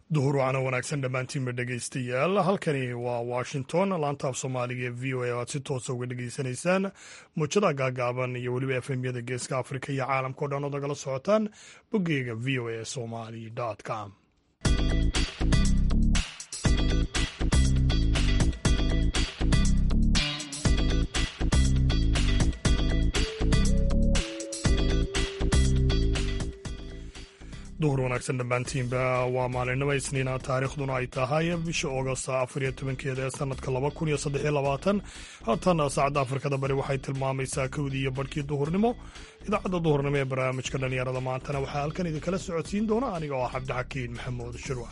duhur wacana wanaagsan dhammaantiinba dhegaystayaal halkani waa washington laantaaf soomaaliga ee v o a o aad si toosa uga dhegaysanaysaan muujada gaagaaban iyo weliba efemyada geeska afrika iyo caalamka o dhan oo nagala socotaan boggeyga v o a somali com duhur wanaagsan dhammaantiinba waa maalinimo isniina taariikhduna ay tahay bisha augosta 14 ee sanadka 2023 haatan saacadda afrikada bari waxay tilmaamaysaa kowdii iyo barhkii duhurnimo idaacadda duhurnimo ee barnaamijka dhallinyarada maantana waxaa halkan idinkala socodsiin doona aniga oo ah cabdixakiin maxamuud shirwa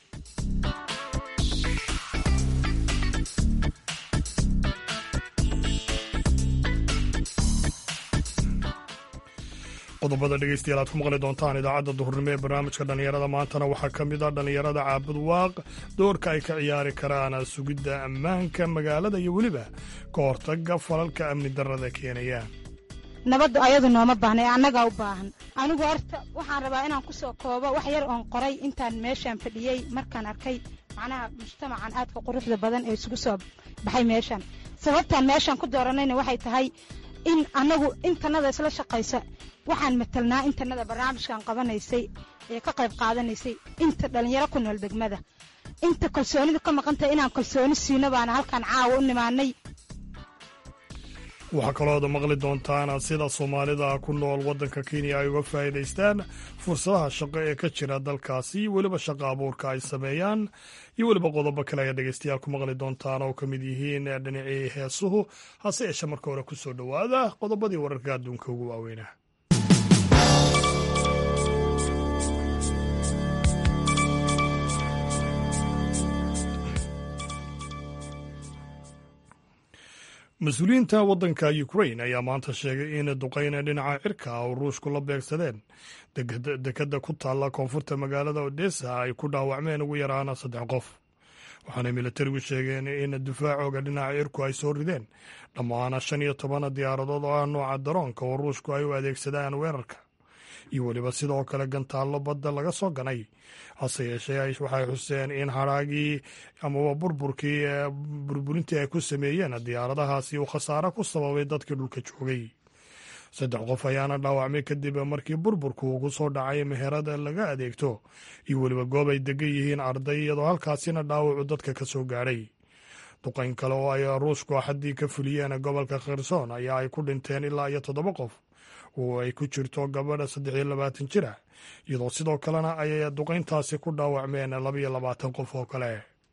qodobada dhegeystayaal aad ku maqli doontaan idaacadda duhurnimo ee barnaamijka dhallinyarada maantana waxaa ka mid ah dhallinyarada caabud waaq doorka ay ka ciyaari karaan sugidda ammaanka magaalada iyo weliba ka hortaga falalka amni darrada keenaya nabadda ayadu nooma baahna ee annagaa u baahan anigu horta waxaan rabaa inaan ku soo koobo wax yar oon qoray intaan meeshaan fadhiyey markaan arkay macnaha mujtamacan aadka quruxda badan ee isugu soo baxay meeshaan sababtaan meeshaan ku dooranayna waxay tahay in annagu intanada isla shaqaysa waxaan matalnaa intanada barnaamijkan qabanaysay ee ka qayb qaadanaysay inta dhallinyaro ku nool degmada inta kalsoonidu ka maqantahay inaan kalsooni siino baana halkaan caawa u nimaanay waxaa kalooda maqli doontaan sida soomaalida ku nool waddanka kenya ay uga faa'iidaystaan fursadaha shaqo ee ka jira dalkaasi weliba shaqo abuurka ay sameeyaan iyo weliba qodobo kale ayaa dhegaystayaal ku maqli doontaan oo ka mid yihiin dhinacii heesuhu hase yeeshe marka hore ku soo dhowaada qodobadii wararka adduunka ugu waaweynah mas-uuliyiinta waddanka ukrain ayaa maanta sheegay in duqayna dhinaca cirka oo ruushku la beegsadeen dekadda ku taalla koonfurta magaalada odessa ay ku dhaawacmeen ugu yaraana 3 qof waxaana militarigu sheegeen in difaacooga dhinaca cirku ay soo rideen dhammaan 15 diyaaradood oo ah nooca daroonka oo ruushku ay u adeegsadaan weerarka iyo weliba sidoo kale gantaallo badda laga soo ganay hase yeeshee waxay xuseen in haraagii amaba burburintii ay ku sameeyeen diyaaradahaasi uu khasaare ku sababay dadkii dhulka joogay 3 qof ayaana dhaawacmay kadib markii burburku ugu soo dhacay meherada laga adeegto iyo weliba goob ay degan yihiin arday iyadoo halkaasina dhaawacu dadka ka soo gaadhay duqayn kale oo ay ruushku axaddii ka fuliyeen gobolka kherson ayaa ay ku dhinteen ilaa iyo 7 qof oo ay ku jirto gabadha 23 jir ah iyadoo sidoo kalena ay duqayntaasi ku dhaawacmeen 22 qof oo kale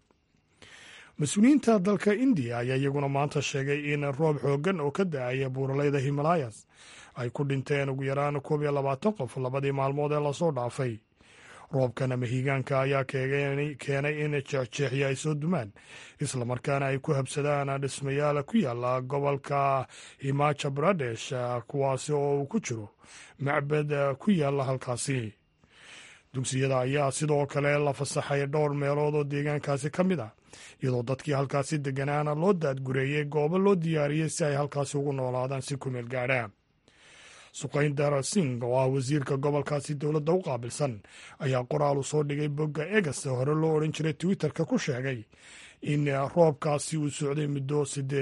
mas-uuliyiinta dalka indiya ayaa iyaguna maanta sheegay in roob xooggan oo ka da-aya buuralayda himalayas ay ku dhinteen ugu yaraan 21 qof labadii maalmood ee lasoo dhaafay roobkana mahiigaanka ayaa keenay in jeexjeexya ay soo dumaan islamarkaana ay ku habsadaan dhismayaal ku yaala gobolka himacha pradesh kuwaasi oo uu ku jiro macbad ku yaala halkaasi dugsiyada ayaa sidoo kale la fasaxay dhowr meelood oo deegaankaasi ka mid ah iyadoo dadkii halkaasi degganaana loo daadgureeyey goobo loo diyaariyey si ay halkaasi ugu noolaadaan si ku meel gaadhaan suqayndar singh oo ah wasiirka gobolkaasi dowladda u qaabilsan ayaa qoraal u soo dhigay bogga egas hore loo odhan jiray twitterka ku sheegay in roobkaasi uu socday muddo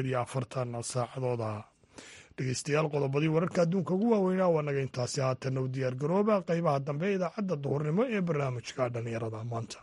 48 saacadooda dhegeystayaal qodobadii wararka adduunka ugu waaweynaa waa naga intaasi haatanna u diyaar garooba qaybaha dambe ee idaacadda duhurnimo ee barnaamijka dhallinyarada maanta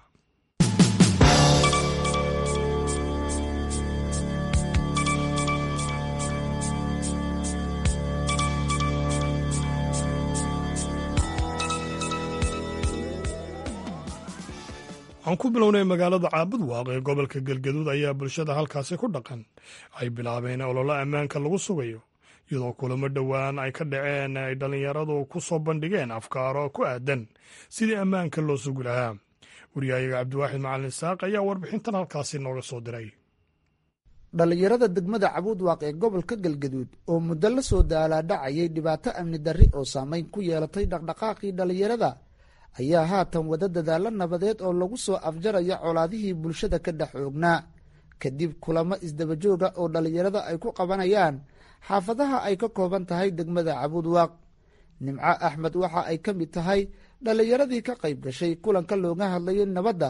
waxaan ku bilownay magaalada caabud waaq ee gobolka galgaduud ayaa bulshada halkaasi ku dhaqan ay bilaabeen ololo ammaanka lagu sugayo iyadoo kulamo dhowaan ay ka dhaceen ay dhallinyaradu ku soo bandhigeen afkaaro ku aadan sidii ammaanka loo sugi lahaa wariyahayaga cabdiwaaxid macalin saaq ayaa warbixintan halkaasi nooga soo diray dhallinyarada degmada cabuud waaq ee gobolka galgaduud oo muddo la soo daalaadhacayay dhibaato amni darri oo saamayn ku yeelatay dhaqdhaqaaqii dhallinyarada ayaa haatan wada dadaalo nabadeed oo lagu soo afjaraya colaadihii bulshada ka dhex oognaa kadib kulamo isdabajooga oo dhallinyarada ay ku qabanayaan xaafadaha ay ka kooban tahay degmada cabuud waaq nimco axmed waxa ay ka mid tahay dhallinyaradii ka qayb gashay kulanka looga hadlayay nabadda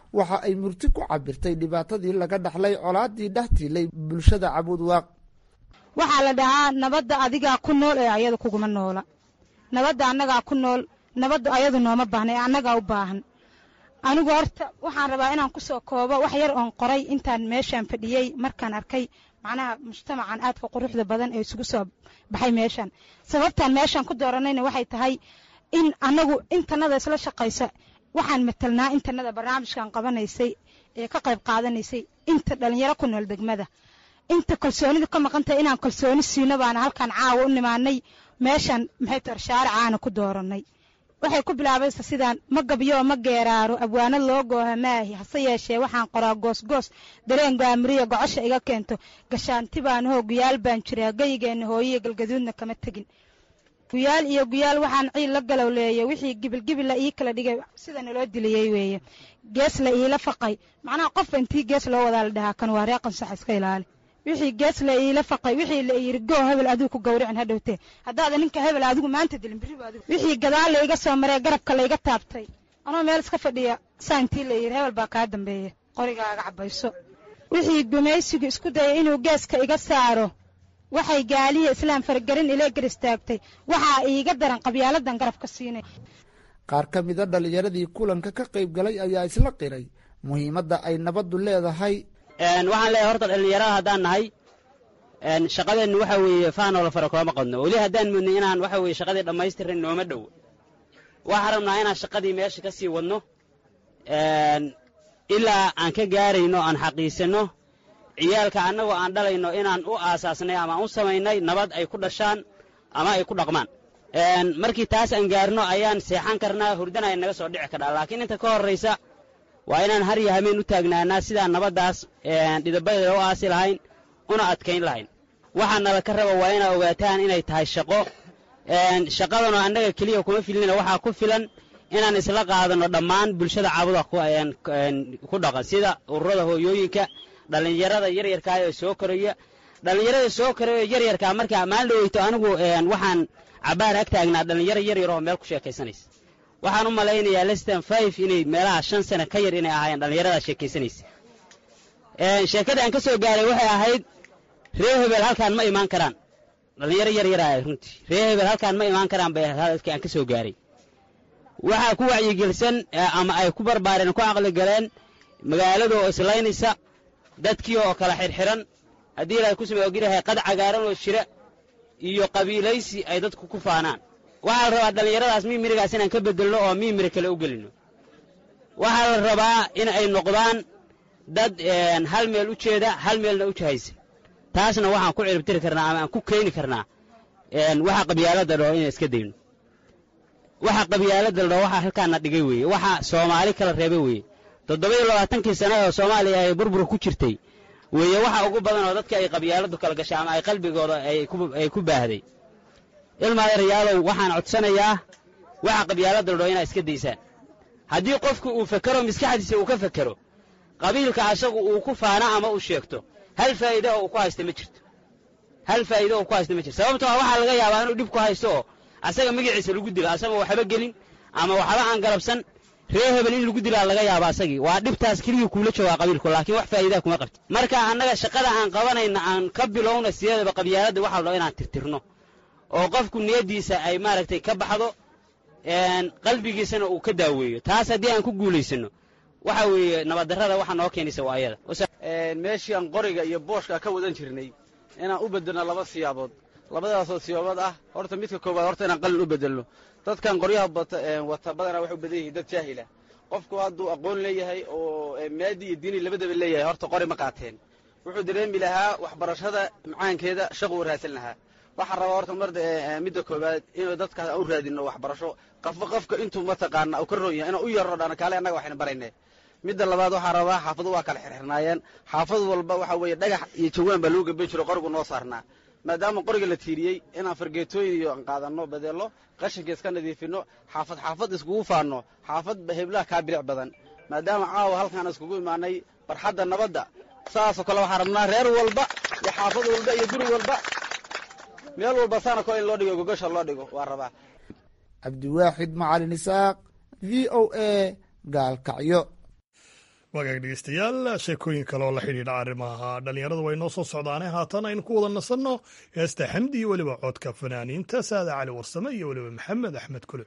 waxa ay murti ku cabirtay dhibaatadii laga dhaxlay colaadii dhex tiilay bulshada Cabuudwaaq. waxaa la dhahaa nabadda adigaa ku nool ee ayada kuguma noola, nabadda annagaa ku nool, nabadda ayadu nooma baahna ee annagaa u baahan. anigu horta waxaan rabaa inaan ku soo koobo wax yar oon qoray intaan meeshaan fadhiyey markaan arkay macnaha mujtamacan aadka quruxda badan ee isugu soo baxay meeshaan. sababtaan meeshaan ku dooranayna waxay tahay in annagu intanada isla shaqaysa waxaan matalnaa intanada barnaamijkan qabanaysay ee ka qayb qaadanaysay inta dhalinyaro ku nool degmada. inta kalsoonida ka maqantay inaan kalsooni siino baana halkaan caawa u nimaanay meeshaan maxay tahay shaaricaana ku dooranay. waxay ku bilaabaysa sidaan ma gabyo ma geeraaro abwaanad loo gooha maahi hase yeeshee waxaan qoraa goosgoos dareen gaamiriya gocosha iga keento gashaanti baan hoo guyaal baan jiraa gayigeenna hooyiya galgaduudna kama tegin guyaal iyo guyaal waxaan ciil la galowleeyay wixii gibilgibil la ii kala dhigay sida naloo diliyey weeye gees la iila faqay macnaha qof intii gees loo wadaa la dhahaa kan waa reeqan sax iska ilaali wixii gees la iila faqay wixii la yiri goo hebel adigu ku gowricin hadhowtee haddaad ninka hebel adigu maanta dilin biri adigu wixii gadaal la iga soo maray garabka la iga taabtay anoo meel iska fadhiya saantii la yiri hebel baa kaa dambeeya qorigaaga cabayso wixii gumaysigu isku dayay inuu geeska iga saaro waxay gaaliya islaam fargarin ilaa gar istaagtay waxaa iiga daran qabyaaladan garabka siinay. qaar ka mid a dhalinyaradii kulanka ka qayb galay ayaa isla qiray muhiimadda ay nabaddu leedahay. waxaan leeyahay horta dhalinyarada haddaan nahay shaqadeennu waxa weeye faanoo la fara kooma qadno weli haddaan mudnay inaan waxa weeye shaqadii dhammaystirin nooma dhow waxaan rabnaa inaan shaqadii meesha ka sii wadno ilaa aan ka gaarayno aan xaqiisanno ciyaalka annagoo aan dhalayno inaan u aasaasnay ama aan u samaynay nabad ay ku dhashaan ama ay ku dhaqmaan markii taas aan gaarno ayaan seexan karnaa hurdana ay naga soo dhici karnaa laakiin inta ka horraysa waa inaan har iyo habeen u taagnaanaa sidaan nabaddaas dhidabadeeda u aasi lahayn una adkayn lahayn waxaa nala ka raba waa inaa ogaataan inay tahay shaqo shaqadanoo annaga keliya kuma filnina waxaa ku filan inaan isla qaadanno dhammaan bulshada Cabuudwaaq ku dhaqan sida ururada hooyooyinka dhalinyarada yaryarkaa ee soo koraya dhalinyarada soo koraya yaryarkaa markaa maalin dhaweyto anigu waxaan cabaar ag taagnaa dhalinyaro yaryar oo meel ku sheekaysanaysa waxaan u malaynayaa lestan 5 inay meelaha 5 sano ka yar inay ahaayeen dhalinyarada sheekaysanaysa sheekada aan ka soo gaaray waxay ahayd reer hebel halkaan ma imaan karaan dhalinyaro yaryar ah runtii reer hebel halkaan ma imaan karaan bay halkaan aan ka soo gaaray waxa ku wacyigelsan ama ay ku barbaareen ku aqli galeen magaalada oo islaynaysa dadkii oo kala xirxiran haddii ilaahay ku sameeyo girahay qad cagaaran oo shira iyo qabiilaysi ay dadku ku faanaan waxaa la rabaa dhalinyaradaas miimirigaas inaan ka bedelno oo miimiri kale u gelino waxaa la rabaa in ay noqdaan dad hal meel u jeeda hal meelna u jahaysa taasna waxaan ku ciribtiri karnaa ama aan ku keeni karnaa waxa qabyaalada dhoo inaan iska dayno waxa qabyaalada dhoo waxa halkaana dhigay weeye waxa Soomaali kala reebay weeye 27 sano oo Soomaaliya ay burbur ku jirtay weeye waxa ugu badan oo dadka ay qabyaaladu kala gashay ama ay qalbigooda ay ku baahday ilmaha riyaalow waxaan codsanayaa waxa qabyaalada dhoo inay iska daysaan haddii qofku uu fakaro miskaxdiisa uu ka fakaro qabiilka asagu uu ku faana ama uu sheegto hal faa'iido oo ku haysta ma jirto sababtoo ah waxa laga yaabaa inuu dib ku haysto asaga magaciisa lagu dilo asaga waxba gelin ama waxba aan galabsan reer hebel in lagu dilaa laga yaabaa asagii waa dhibtaas kaliya kuula joogaa qabiilku laakiin wax faa'iido kuma qabto marka annaga shaqada aan qabanayna aan ka bilowna sideedaba qabyaalada waxa loo inaan tirtirno oo qofku niyadiisa ay maaragtay ka baxdo qalbigiisana uu ka daaweeyo taas haddii aan ku guulaysano waxa weeye nabad darrada waxa noo keenaysa waa ayada meeshii aan qoriga iyo booshka ka wadan jirnay inaan u bedelno laba siyaabood labadaasoo siyaabood ah horta midka koowaad horta inaan qalin u bedelno dadkan qoryaha wata badanaa waxay u badan yihiin dad jaahila qofku hadduu aqoon leeyahay oo maadi iyo diini labadaba leeyahay horta qori ma qaateen wuxuu dareemi lahaa waxbarashada macaankeeda shaqo u raadsan lahaa waxaan rabaa horta midda koowaad inuu dadka u raadino waxbarasho qofka intuu mataqaana uu ka roon yahay inuu u yaro dhana kaale annaga waxayna baraynay midda labaad waxaan rabaa xaafadu waa kala xirxirnaayeen xaafad walba waxa weeye dhagax iyo jawaan baa lagu gaban jiro qorigu noo saarnaa maadaama qoriga la tiiriyey inaan fargeetooyin iyo aan qaadanno bedello qashinka iska nadiifino xaafad iskugu faanno xaafad heblaha kaa bilic badan maadaama caawa halkaan iskugu imaanay barxadda nabadda saasoo kale waxaan rabnaa reer walba iyo xaafad walba iyo guri walba meel walba saana kole in loo dhigo gogosha loo dhigo waa rabaa. Cabdiwaaxid Macalin Isaaq, VOA, Gaalkacyo. wagaag dhegeystayaal sheekooyin kale oo la xidhiidha arrimaha dhallinyarada way noo soo socdaane haatan aynu ku wada nasanno heesta xamdi iyo weliba codka fanaaniinta saada cali warsame iyo weliba maxamed axmed kule.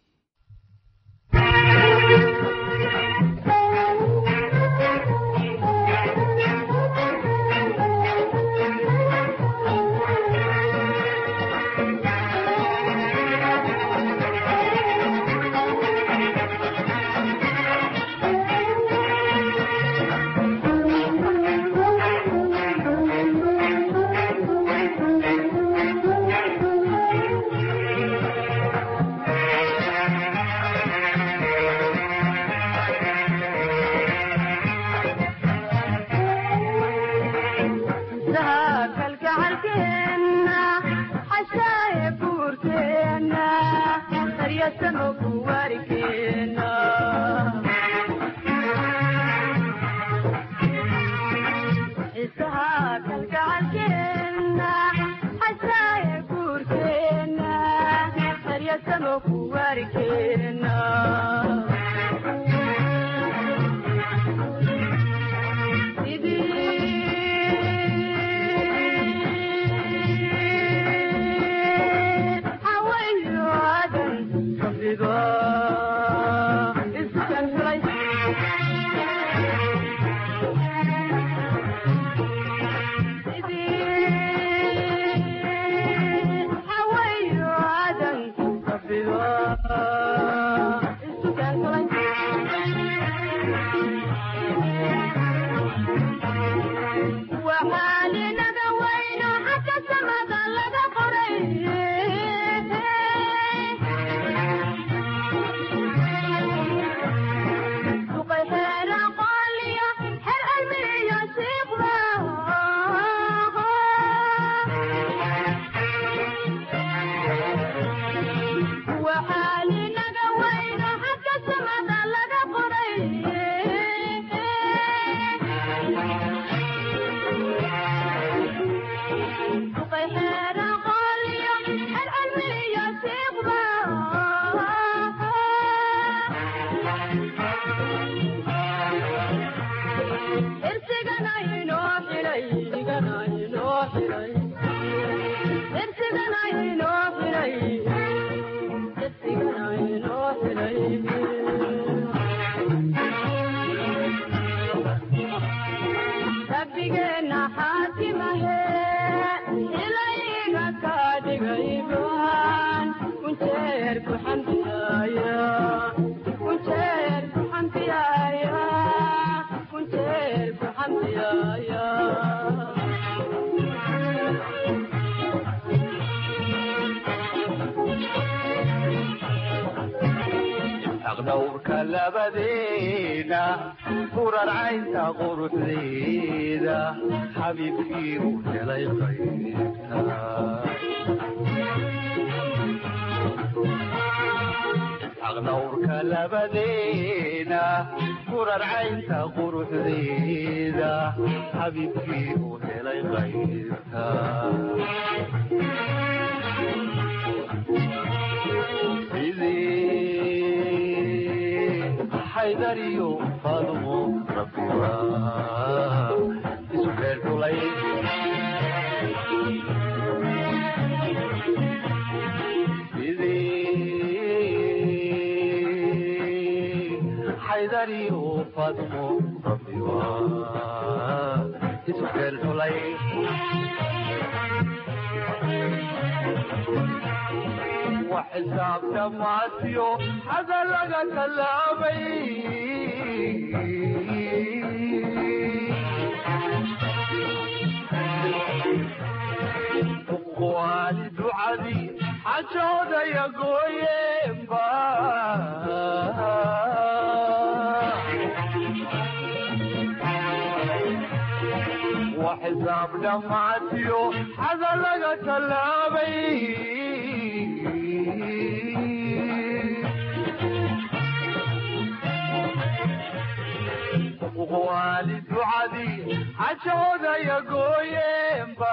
وحساب تماسيو هذا لغا كلامي والد عدي عجود يا قويمبا وحساب دمعتيو هذا لغا كلامي والد عدي عجود يا قويمبا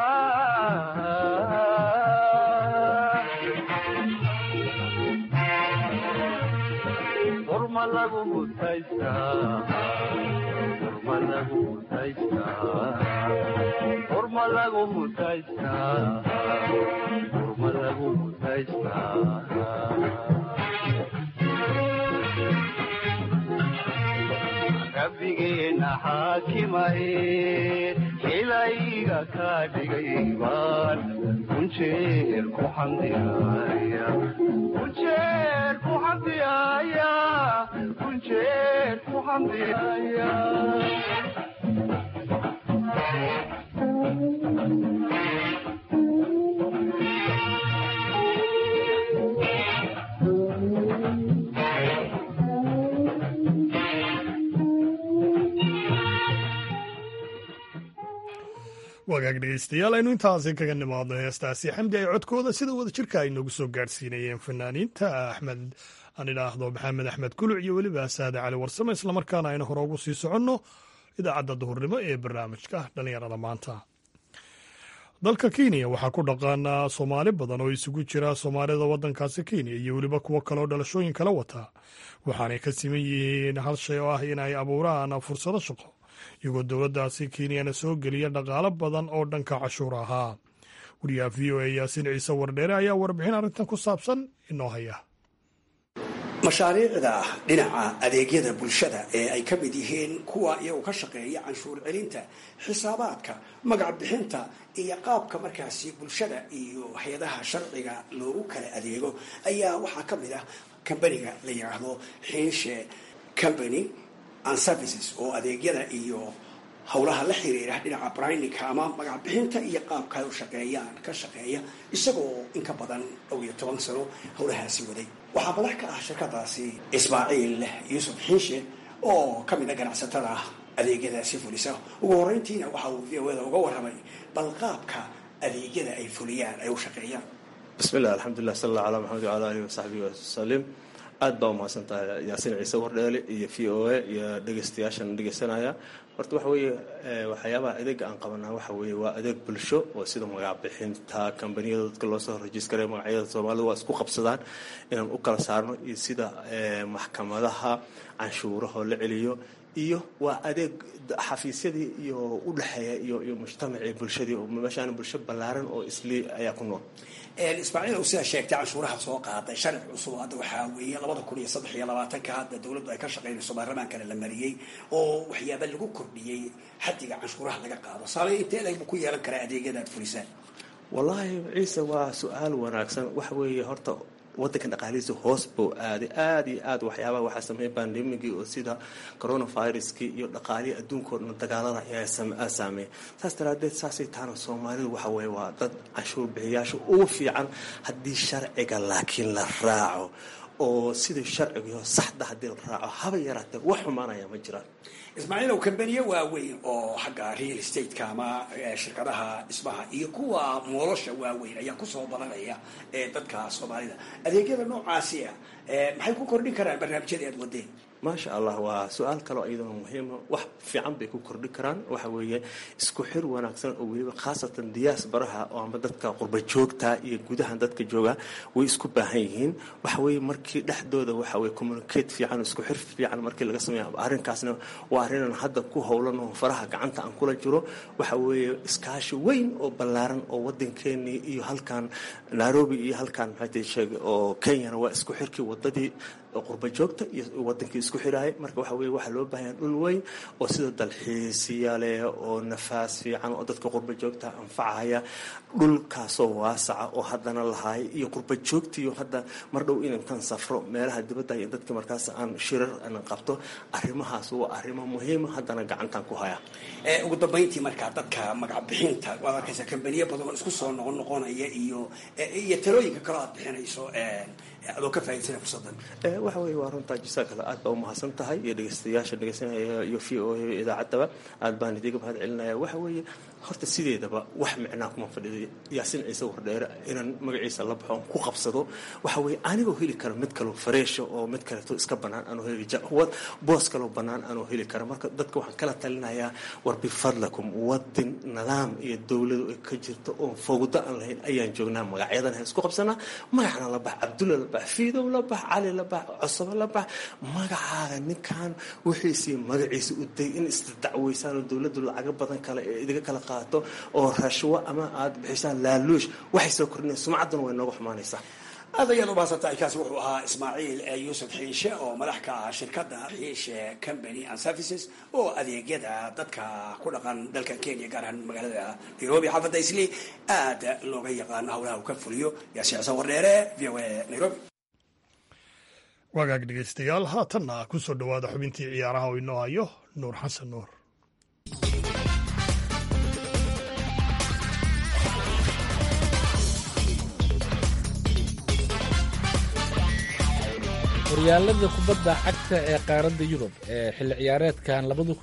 ورما لغو متيسا rabbigeena xaakimaye ilayga ka dhigay baan kunjeer ku xamdiyaya wagaag dhegeystayaal aynu intaasi kaga nimaadno heestaasi xamdi ay codkooda sida wada jirka ay noogu soo gaadhsiinayeen fanaaniinta axmed aan idhaahdo maxamed axmed kuluc iyo weliba saade cali warsame islamarkaana aynu hore ugu sii soconno idaacadda duhurnimo ee barnaamijka dhallinyarada maanta. dalka kenya waxaa ku dhaqaanaa soomaali badan oo isugu jira soomaalida waddankaasi kenya iyo weliba kuwo kaleoo dhalashooyin kala wata waxaanay ka siman yihiin hal shay oo ah in ay abuuraan fursado shaqo iyagoo dowladdaasi kenyana soo geliya dhaqaalo badan oo dhanka cashuur ahaa. wariyaha v o a yaasiin ciise wardheere ayaa warbixin arrintan ku saabsan inoo haya. mashaariicda dhinaca adeegyada bulshada ee ay ka mid yihiin kuwa iyagu ka shaqeeya canshuur celinta, xisaabaadka, magac bixinta iyo qaabka markaasi bulshada iyo hay-adaha sharciga loogu kala adeego ayaa waxaa ka mid ah kambaniga la yidhaahdo xinshe company and services oo adeegyada iyo howlaha la xiriira dhinaca brininka ama magac bixinta iyo qaabka ay u shaqeeyaan ka shaqeeya isagoo in ka badan 12 sano howlahaasi waday. waxaa madax ka ah shirkadaasi ismaaciil yuusuf xinshe oo ka mid a ganacsatada adeegyadaasi fulisa. ugu horeyntiina waxa uu v o da uga warramay bal qaabka adeegyada ay fuliyaan ay u shaqeeyaan. bismillah alxamdulilah sal allah calaa maxamed wacala alihi wasaxbihi wasalim. aad baa umahadsantahay yaasiin ciise wardheele iyo v o a iyo dhegeystayaashan dhegeysanaya. horta waxa weeye waxyaabaha adeega aan qabanaa waxa weeye waa adeeg bulsho oo sida magac bixinta kambaniyada dadka loo soo rejistaray magacyada soomaalida waa isku qabsadaan inaan u kala saarno iyo sida maxkamadaha canshuuraha la celiyo iyo waa adeeg xafiisyadii iyo u dhaxeeya iyo mujtamacii bulshadii oo meeshaan bulsho ballaaran oo isli ayaa ku nool. ismaaciil sida sheegtay canshuuraha soo qaaday sharci cusub hadda waxaa weeye 2023 hadda dowladdu ay ka shaqeynayso baarlamaankana la mariyey oo waxyaaba lagu kordhiyey xaddiga canshuuraha laga qaado. saameyn intee ay ku yeelan karaa adeegyada aad fulisaan? wallaahi ciise waa su-aal wanaagsan. waxa weeye horta waddankan dhaqaalihiisa hoos buu aaday aad iyo aad waxyaabaha waxaa sameeyay bandemigii oo sida coronaviruskii iyo dhaqaalihii adduunkao dhan dagaalada ayaa saameeyay. saas daraadeed saasay taana soomaalidu waxa weeye waa dad canshuur bixiyaasha ugu fiican haddii sharciga laakiin la raaco oo sidii sharciga saxda haddii la raaco haba yaraatee wax xumaanaya ma jiraan. ismaaciil oo kambaniyo waaweyn oo xagga real estate-ka ama shirkadaha dhismaha iyo kuwa nolosha waaweyn ayaa kusoo badanaya dadka soomaalida. adeegyada noocaasi maxay ku kordhin karaan barnaamijyada aad wadeen? maasha allah waa su-aal kaloo iyadoo muhiima. wax fiican bay ku kordhi karaan. waxa weeye isku xir wanaagsan oo weliba khaasatan diyaasbaraha oo ama dadka qurba joogta iyo gudaha dadka jooga way isku baahan yihiin. waxa weeye markii dhexdooda waxa weye communicate fiican isku xir fiican markii laga sameeyo arrinkaasna waa arrin hadda ku howlan oo faraha gacanta aan kula jiro. waxa weeye iskaashi weyn oo ballaaran oo waddankeennii iyo halkan Nairobi iyo halkan maxay sheegay oo Kenyana waa isku xirkii wadadii qurba joogta iyo wadankii isku xiraay. marka waxa weeye waxa loo baahan dhul weyn oo sida dalxiisiya leh oo nafaas fiican oo dadka qurba joogta anfacaya dhulkaasoo waasaca oo haddana lahaay iyo qurba joogtiyo hadda mar dhow inaan safro meelaha dibadda iyo dadka markaas aan shirar aan qabto. arrimahaas waa arrimo muhiim haddana gacantan ku haya. ugu dambeyntii marka dadka magac bixinta waa arkaysa kambaniyo badan oo isku soo noqonaya iyo talooyinka kale aad bixinayso adoo ka faa'iideysanaya fursadan. waxa weeye waa runtaa jisaaka aad baa umahadsan tahay iyo dhegeystayaasha dhegeysanaya iyo v o a idaacaddaba aad baan idiga mahad celinaya. waxa weeye horta sideedaba wax micnaa kuma fadhiday yaasiin ciise wardheere inaan magaciisa la baxo ku qabsado. waxa weeye anigoo heli kara mid kaloo fareesho oo mid kaleeto iska bannaan anoo heli boos kaloo bannaan anoo heli kara. marka dadka waxaan kala talinayaa war bifadlakum waddan nidaam iyo dowladu ay ka jirto oo fowdo aan lahayn ayaan joognaa. magacyadan ha isku qabsanaa magacana la bax cabdulla bax fiidow la bax cali la bax cusabo la bax magacaaga ninkan wixiisii magaciisa u day in isdacweysaan oo dowladdu lacaga badan kale ee idiga kala qaato oo rashwo ama aad bixisaan laaluush waxay soo kordhinaysaa sumcadduna way nooga xumaanaysaa. aad ayaad u mahadsantahay. kaasi wuxuu ahaa Ismaaciil Yuusuf Xiishe oo madax ka ah shirkadda Xiishe Company and Services oo adeegyada dadka ku dhaqan dalka Kenya gaar ahaan magaalada Nairobi xaafadda Islii aad looga yaqaan howlaha uu ka fuliyo. Yaasiin Xasan Warneere, VOA Nairobi. wagaag dhegaystayaal haatanna ku soo dhowaada xubintii ciyaaraha oo inoo hayo Nuur Xasan Nuur. horyaalada kubadda cagta ee qaaradda Yurub ee xilli ciyaareedkan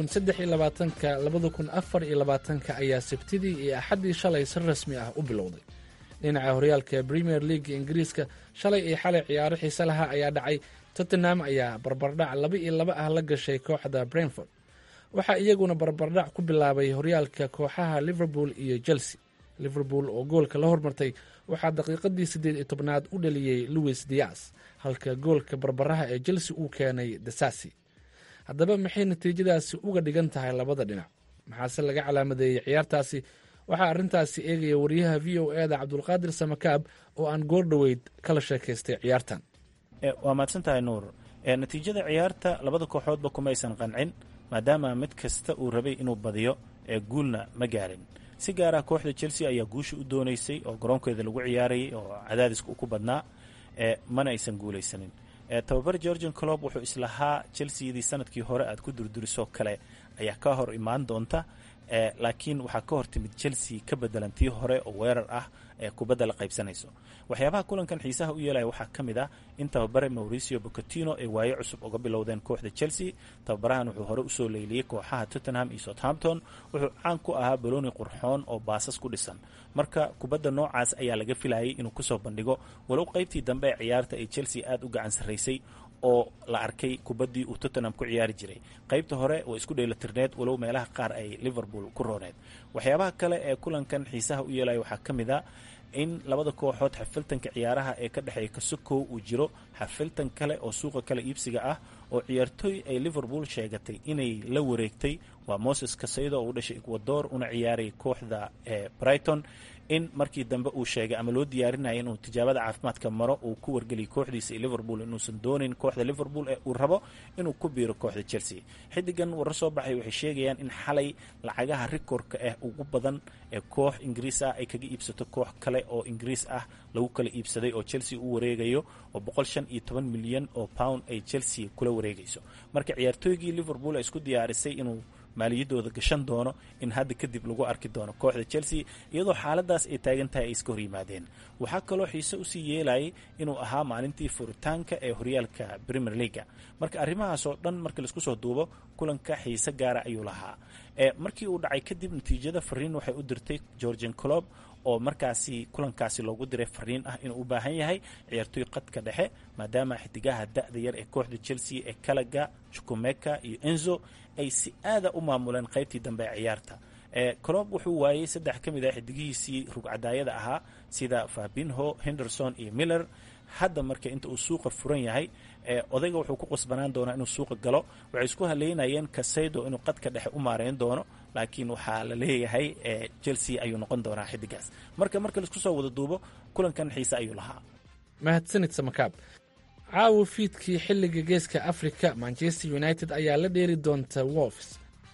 2023-2024 ayaa Sabtidii iyo Axaddii shalay si rasmi ah u bilowday. dhinaca horyaalka Premier League Ingiriiska shalay iyo xalay ciyaaro xiiso lahaa ayaa dhacay. Tottenham ayaa barbardhac 2-2 ah la gashay kooxda Brentford. waxaa iyaguna barbardhac ku bilaabay horyaalka kooxaha Liverpool iyo Chelsea. Liverpool oo goolka la hormartay waxaa daqiiqadii 18aad u dhaliyay Luis Diaz, halka goolka barbaraha ee Chelsea uu keenay Disasi. haddaba maxay natiijadaasi uga dhigan tahay labada dhinac? maxaase laga calaamadeeyey ciyaartaasi? waxaa arrintaasi eegaya wariyaha VOA-da Cabdulqaadir Samakaab oo aan goor dhoweyd kala sheekaystay ciyaartan. waa mahadsantahay Nuur. natiijada ciyaarta labada kooxoodba kumaysan qancin maadaama mid kasta uu rabay inuu badiyo guulna ma gaarin. si gaar ah kooxda Chelsea ayaa guusha u doonaysay oo garoonkeeda lagu ciyaarayay oo cadaadiska ku badnaa mana aysan guulaysanin. tababar Jurgen Klopp wuxuu islahaa Chelsea-dii sanadkii hore aad ku durduriso kale ayaa ka hor imaan doonta, laakiin waxaa ka hor timid Chelsea ka bedelantii hore oo weerar ah ee kubadda la qaybsanayso. waxyaabaha kulankan xiisaha u yeelaya waxaa ka mid ah in tababare Mauricio Pochettino ay waayo cusub uga bilowdeen kooxda Chelsea. tababarahan wuxuu hore usoo leyliyey kooxaha Tottenham iyo Southampton. wuxuu caan ku ahaa balooni qurxoon oo baasas ku dhisan. marka kubadda noocaas ayaa laga filayay inuu kusoo bandhigo, walow qaybtii dambe ee ciyaarta ay Chelsea aad u gacan sarraysay oo la arkay kubaddii uu Tottenham ku ciyaari jiray. qaybta hore waa isku dheelatirneed, walow meelaha qaar ay Liverpool ku rooneed. waxyaabaha kale ee kulankan xiisaha u yeelaya waxaa ka mid ah in labada kooxood xafiltanka ciyaaraha ee ka dhexeeya Kasukow uu jiro xafiltan kale oo suuqa kale iibsiga ah oo ciyaartooy ay Liverpool sheegatay inay la wareegtay. waa Moses Caicedo oo u dhashay Ecuador una ciyaaray kooxda Brighton. in markii dambe uu sheegay ama loo diyaarinaya inuu tijaabada caafimaadka maro uu ku wargeliyay kooxdiisa Liverpool inuusan doonin kooxda Liverpool ee uu rabo inuu ku biiro kooxda Chelsea. xidigan warar soo baxay waxay sheegayaan in xalay lacagaha rikoorka ugu badan ee koox Ingiriis ah ay kaga iibsato koox kale oo Ingiriis ah lagu kala iibsaday oo Chelsea u wareegayo oo 115 milyan oo pound ay Chelsea kula wareegayso. marka ciyaartooygii Liverpool ay isku diyaarisay inuu maaliyadooda gashan doono in hadda kadib lagu arki doono kooxda Chelsea iyadoo xaaladaas ay taagan tahay ay iska hor yimaadeen. waxaa kaloo xiise u sii yeelayay inuu ahaa maalintii furitaanka ee horyaalka Premier League. marka arrimahaas oo dhan marka la isku soo duubo kulanka xiise gaara ayuu lahaa. markii uu dhacay kadib natiijada fariin waxay u dirtay Jurgen Klopp oo markaasi kulankaasi loogu diray fariin ah inuu u baahan yahay ciyaartooy qadka dhexe maadaama xidigaha da'da yar ee kooxda Chelsea ee Gallagher, Chukwuemeka iyo Enzo ay si aada u maamuleen qaybtii dambe ee ciyaarta. Klopp wuxuu waayay 3 ka mid ah xidigihiisii rugcadaayada ahaa sida Fabinho, Henderson iyo Miller. hadda marka inta uu suuqa furan yahay odayga wuxuu ku qasbanaan doonaa inuu suuqa galo. waxay isku haleynayeen Caicedo inuu qadka dhexe u maareyn doono, laakiin waxaa la leeyahay Chelsea ayuu noqon doonaa xidigaas. marka la isku soo wada duubo kulankan xiise ayuu lahaa. mahadsanid Samakaab. caawa fiidkii xilliga geeska Afrika Manchester United ayaa la dheeri doonta Wolves.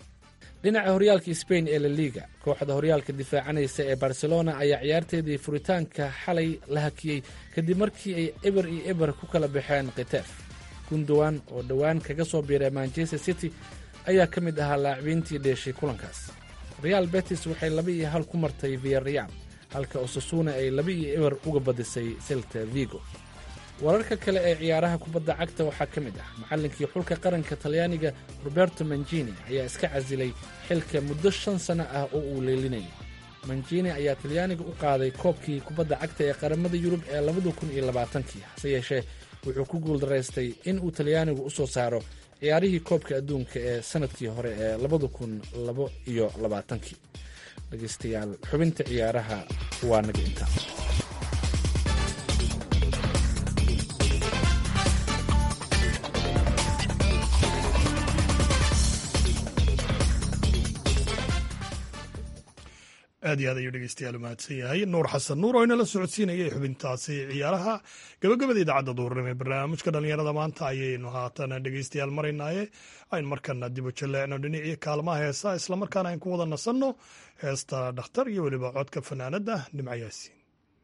dhinaca horyaalka Spain ee La Liga, kooxda horyaalka difaacanaysa ee Barcelona ayaa ciyaarteedii furitaanka xalay la hakiyey kadib markii ay eber iyo eber ku kala baxeen Getafe. Gundogan oo dhowaan kaga soo biiray Manchester City ayaa ka mid ahaa laacibiintii dheeshay kulankaas. Real Betis waxay 2-1 ku martay Villarreal, halka Osasuna ay 2-1 uga badisay Celta Vigo. wararka kale ee ciyaaraha kubadda cagta waxaa ka mid ah macallinkii xulka qaranka Talyaaniga Roberto Mancini ayaa iska casilay xilka muddo 5 sano ah oo uu leelinayay. Mancini ayaa Talyaaniga u qaaday koobkii kubadda cagta ee qaramada Yurub ee 2020 hase yeeshee wuxuu ku guuldaraystay in uu Talyaanigu u soo saaro ciyaarihii koobka adduunka ee sanadkii hore ee 2022. dhageystayaal, xubinta ciyaaraha waa naga intaa. aad iyo aad ayuu dhegeystayaal u mahadsan yahay nuur xasan nuur oo inala socodsiinayay xubintaasi ciyaaraha gabagabada idaacadda duurnimo ee barnaamijka dhallinyarada maanta ayaynu haatan dhegeystayaal maraynaaye aynu markana dib u jaleecno dhinacii kaalmaha heesaa islamarkaana aynu ku wada nasanno heesta dhakhtar iyo weliba codka fanaanadda Nimco Yaasiin.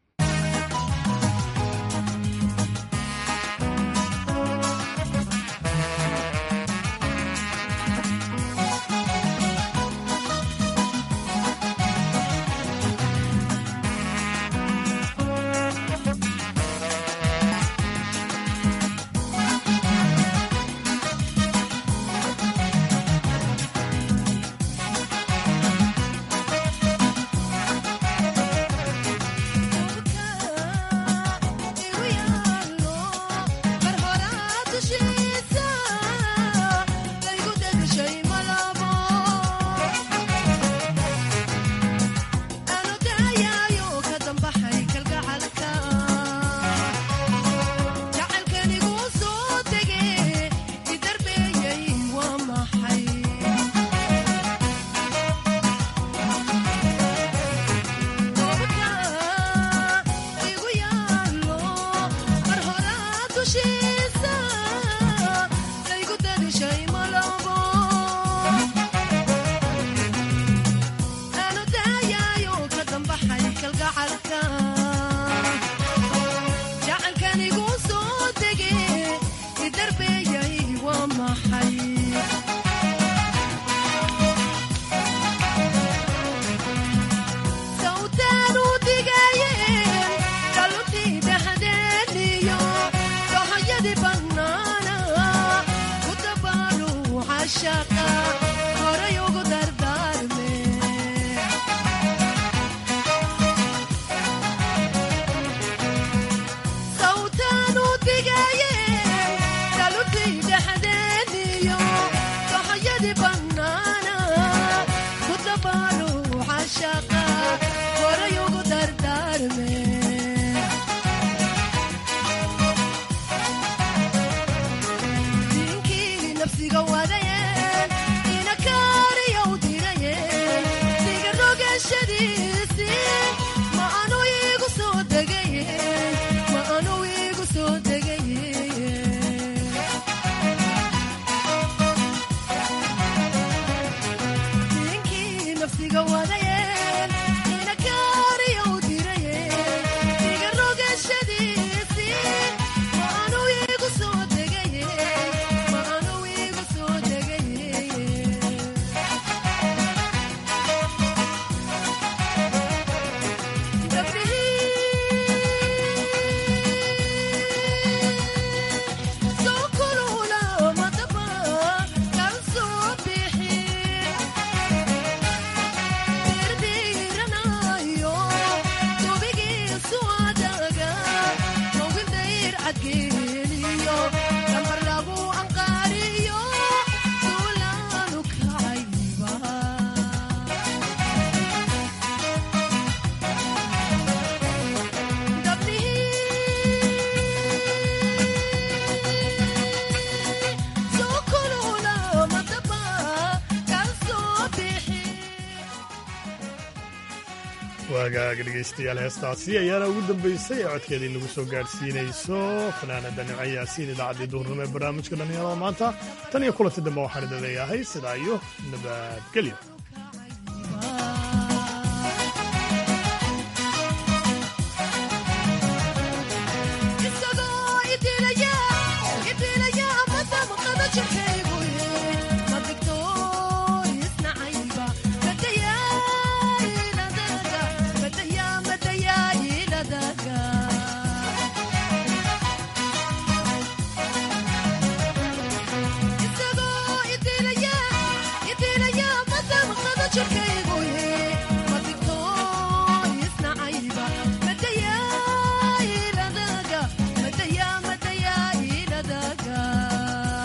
waagaaga dhegeystayaal heestaasi ayaana ugu dambeysay ee codkeedii nagu soo gaadhsiinayso fanaanada Nimco Yaasiin idaacaddii duhurnimo ee barnaamijka dhallinyarada maanta tan iyo kulanti dambe waxaan idin leeyahay sidaa iyo nabadgelyo. It's